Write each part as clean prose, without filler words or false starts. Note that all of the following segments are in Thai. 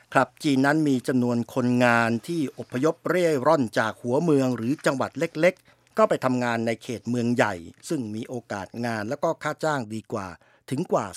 ครับจีนนั้นมีจำนวนคนงานที่อพยพเร่ร่อนจากหัวเมืองหรือจังหวัดเล็กๆก็ไปทำงานในเขตเมืองใหญ่ซึ่งมีโอกาสงานและก็ค่าจ้างดีกว่าถึงกว่า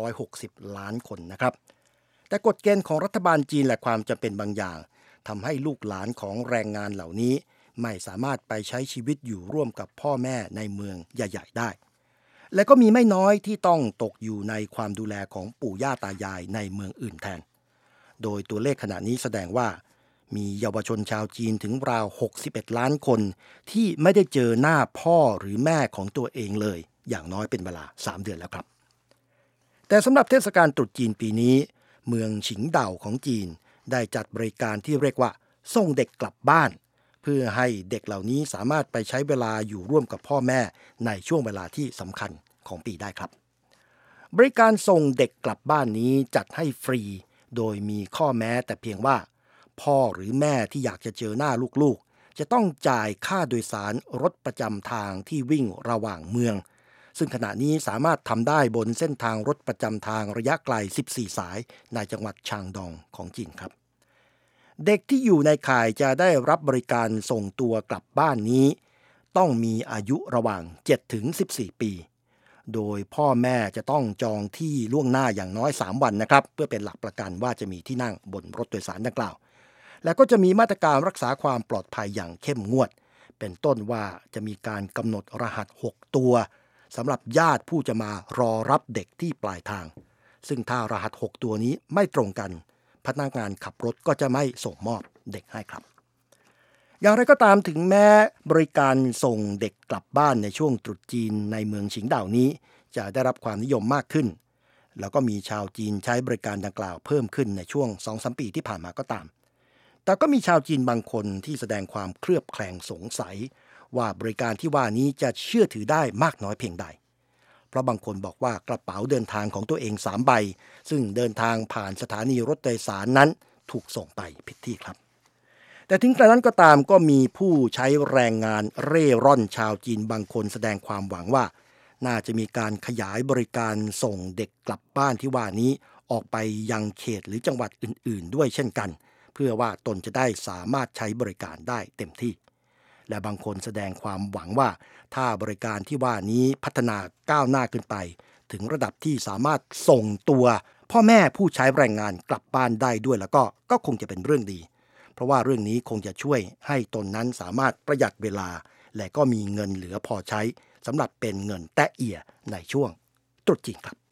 260ล้านคนนะครับแต่กฎเกณฑ์ของรัฐบาลจีนและความจำเป็นบางอย่างทำให้ลูกหลานของแรงงานเหล่านี้ไม่สามารถไปใช้ชีวิตอยู่ร่วมกับพ่อแม่ในเมืองใหญ่ๆได้และก็มีไม่น้อยที่ต้องตกอยู่ในความดูแลของปู่ย่าตายายในเมืองอื่นแทนโดยตัวเลขขณะนี้แสดงว่ามีเยาวชนชาวจีนถึงราว61ล้านคนที่ไม่ได้เจอหน้าพ่อหรือแม่ของตัวเองเลยอย่างน้อยเป็นเวลา3เดือนแล้วครับแต่สำหรับเทศกาลตรุษจีนปีนี้เมืองฉิงเด่าของจีนได้จัดบริการที่เรียกว่าส่งเด็กกลับบ้านเพื่อให้เด็กเหล่านี้สามารถไปใช้เวลาอยู่ร่วมกับพ่อแม่ในช่วงเวลาที่สำคัญของปีได้ครับบริการส่งเด็กกลับบ้านนี้จัดให้ฟรีโดยมีข้อแม้แต่เพียงว่าพ่อหรือแม่ที่อยากจะเจอหน้าลูกๆจะต้องจ่ายค่าโดยสารรถประจำทางที่วิ่งระหว่างเมืองซึ่งขณะนี้สามารถทำได้บนเส้นทางรถประจำทางระยะไกล14สายในจังหวัดชางดองของจีนครับเด็กที่อยู่ในข่ายจะได้รับบริการส่งตัวกลับบ้านนี้ต้องมีอายุระหว่าง7ถึง14ปีโดยพ่อแม่จะต้องจองที่ล่วงหน้าอย่างน้อย3วันนะครับเพื่อเป็นหลักประกันว่าจะมีที่นั่งบนรถโดยสารดังกล่าวแล้วก็จะมีมาตรการรักษาความปลอดภัยอย่างเข้มงวดเป็นต้นว่าจะมีการกำหนดรหัส6ตัวสำหรับญาติผู้จะมารอรับเด็กที่ปลายทางซึ่งถ้ารหัส6ตัวนี้ไม่ตรงกันพนักงานขับรถก็จะไม่ส่งมอบเด็กให้ครับอย่างไรก็ตามถึงแม้บริการส่งเด็กกลับบ้านในช่วงตรุษจีนในเมืองฉิงเด่านี้จะได้รับความนิยมมากขึ้นแล้วก็มีชาวจีนใช้บริการดังกล่าวเพิ่มขึ้นในช่วง 2-3 ปีที่ผ่านมาก็ตามแต่ก็มีชาวจีนบางคนที่แสดงความเคลือบแคลงสงสัยว่าบริการที่ว่านี้จะเชื่อถือได้มากน้อยเพียงใดเพราะบางคนบอกว่ากระเป๋าเดินทางของตัวเอง3ใบซึ่งเดินทางผ่านสถานีรถโดยสารนั้นถูกส่งไปผิดที่ครับแต่ถึงกระนั้นก็ตามก็มีผู้ใช้แรงงานเร่ร่อนชาวจีนบางคนแสดงความหวังว่าน่าจะมีการขยายบริการส่งเด็กกลับบ้านที่ว่านี้ออกไปยังเขตหรือจังหวัดอื่นๆด้วยเช่นกันเพื่อว่าตนจะได้สามารถใช้บริการได้เต็มที่และบางคนแสดงความหวังว่าถ้าบริการที่ว่านี้พัฒนาก้าวหน้าขึ้นไปถึงระดับที่สามารถส่งตัวพ่อแม่ผู้ใช้แรงงานกลับบ้านได้ด้วยแล้วก็คงจะเป็นเรื่องดีเพราะว่าเรื่องนี้คงจะช่วยให้ตนนั้นสามารถประหยัดเวลาและก็มีเงินเหลือพอใช้สำหรับเป็นเงินแตะเอียในช่วงตรุษจีนครับ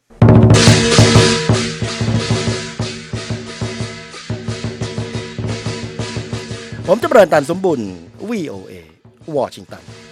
ผมจะเปิดตันสมบุญ VOA วอชิงตัน